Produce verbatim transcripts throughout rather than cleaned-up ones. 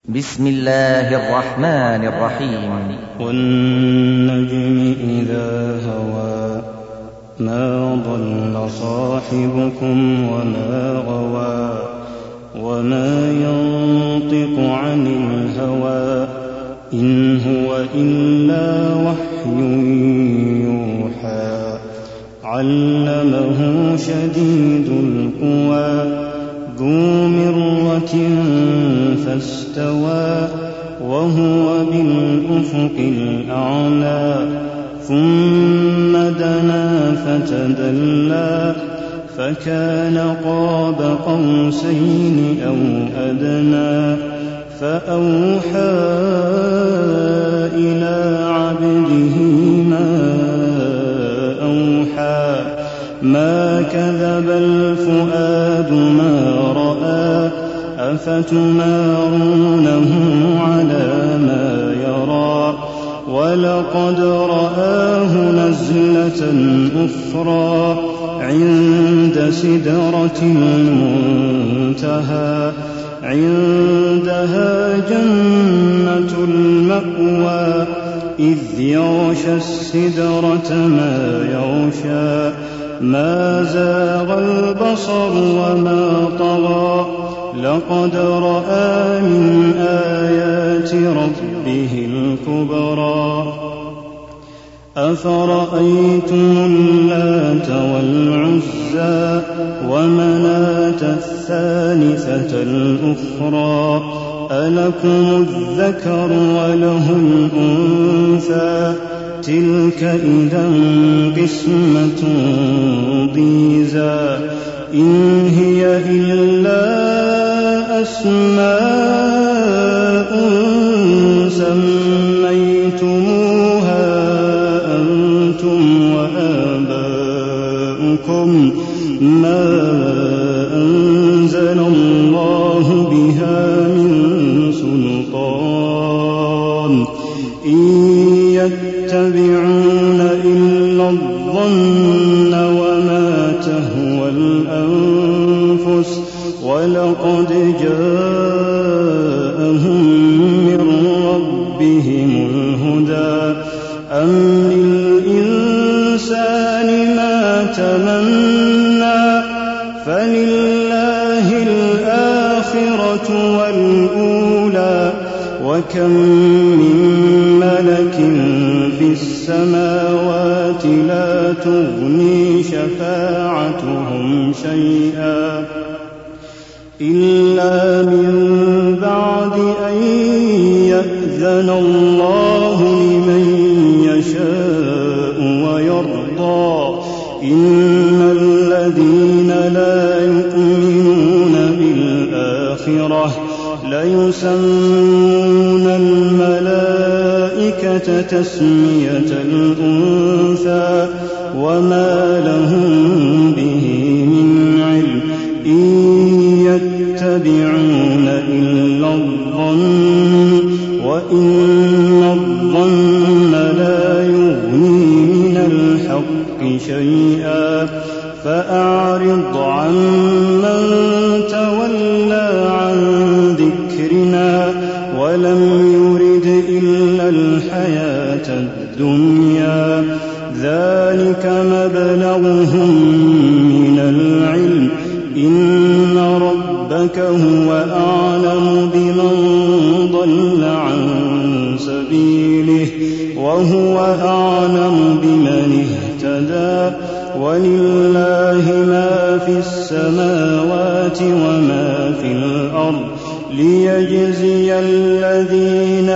بسم الله الرحمن الرحيم. والنجم إذا هوى ما ضل صاحبكم وما غوى وما ينطق عن الهوى إن هو إلا وحي يوحى علمه شديد القوى ذو مرة فاستوى وهو بالأفق الأعلى ثم دنا فتدلى فكان قاب قوسين أو أدنى فأوحى إلى عبده ما أوحى ما كذب الفؤاد ما رأى أفتمارونه على ما يرى ولقد رآه نزلة أخرى عند سدرة المنتهى عندها جنة المأوى إذ يغشى السدرة ما يغشى ما زاغ البصر وما طغى لقد رأى من آيات ربه الكبرى أفرأيتم اللات والعزى ومناة الثالثة الأخرى ألكم الذكر وله الأنثى تلك إذا قسمة ضيزى إن هي إلا أسماء سميتموها أنتم وآباؤكم ما أنزل الله بها من سلطان إن يتبعون إلا الظن وما تهوى الأنفس ولقد جاءهم من ربهم الهدى أم للإنسان ما تمنى فلله الآخرة والأولى وكم من ملك في السماوات لا تغني شفاعتهم شيئا إلا من بعد أن يأذن الله لمن يشاء ويرضى إن الذين لا يؤمنون بالآخرة ليسمون الملائكة تسمية الأنثى وما لهم به من علم إن يتبعون إلا الظن وإن الظن لا يغني من الحق شيئا فأعرض عمن تولى عن ذكرنا ولم يرد إلا الحياة الدنيا ذلك مبلغهم من العلم إن ربك هو أعلم بمن ضل عن سبيله وهو أعلم بمن اهتدى ولله ما في السماوات وما في الأرض ليجزي الذين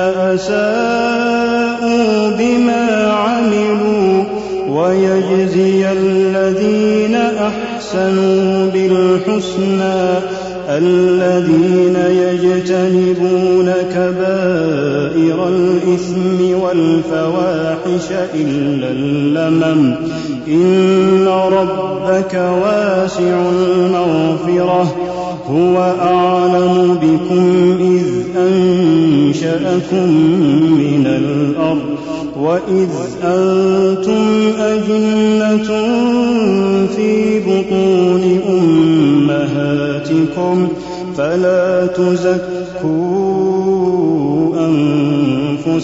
أساءوا بما عملوا ويجزي الذين أحسنوا بالحسنى الذين يجتنبون كبائر الإثم والفواحش إلا اللمم إن ربك واسع المغفرة هو أعلم بكم إذ أنشأكم من الأرض وإذ أنتم أجنة في بطون أمهاتكم فلا تزكوا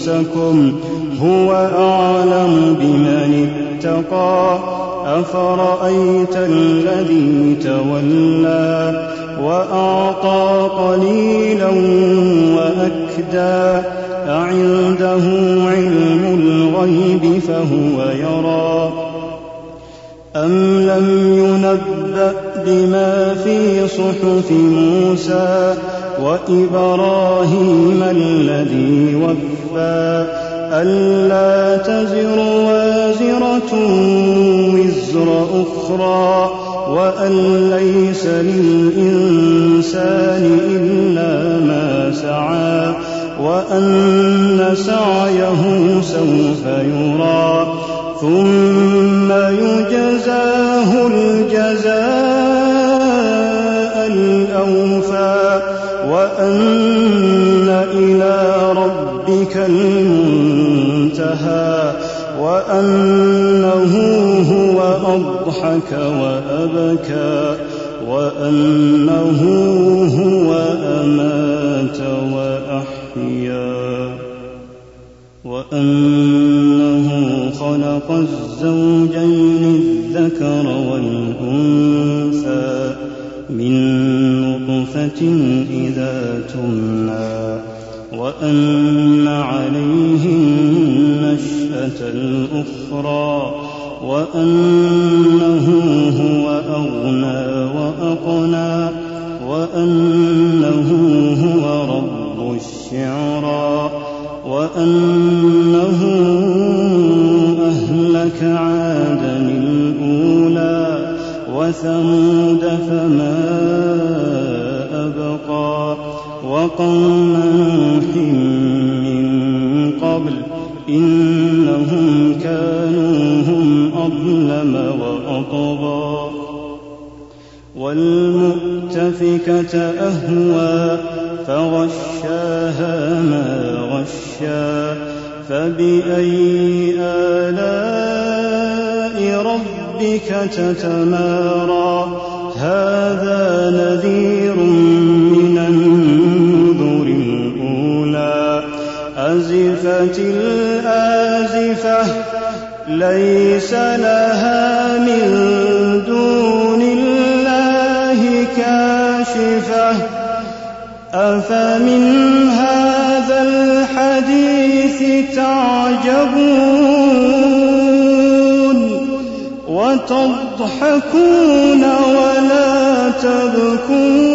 أنفسكم هو أعلم بمن اتقى أفرأيت الذي تولى وأعطى قليلا وأكدى أعنده علم الغيب فهو يرى أم لم ينبأ بما في صحف موسى وإبراهيم الذي وفى ألا تزر وازرة وزر أخرى وأن ليس للإنسان إلا ما سعى وأن سعيه سوف يرى ثم يجزاه الجزاء الأوفى وأن إلى ربك المنتهى وأنه هو أضحك وأبكى وأنه هو أمات وأحيا وأنه خلق الزوجين الذكر والأنثى من نطفة إذا تمنى وأن عليه النشأة الأخرى وأنه هو أغنى وأقنى وأنه هو رب الشعرى وأنه أهلك عادا الأولى وثمود فما أبقى وقوم نوح من قبل إنهم كانوا هم أظلم وأطغى والمؤتفكة أهوى فغشاها ما غشا فبأي آلاء ربك تتمارى هذا نذير من النذر الأولى أزفت الآزفة ليس لها من دون الله كاشفة أفمن هذا الحديث تعجبون وتضحكون ولا تبكون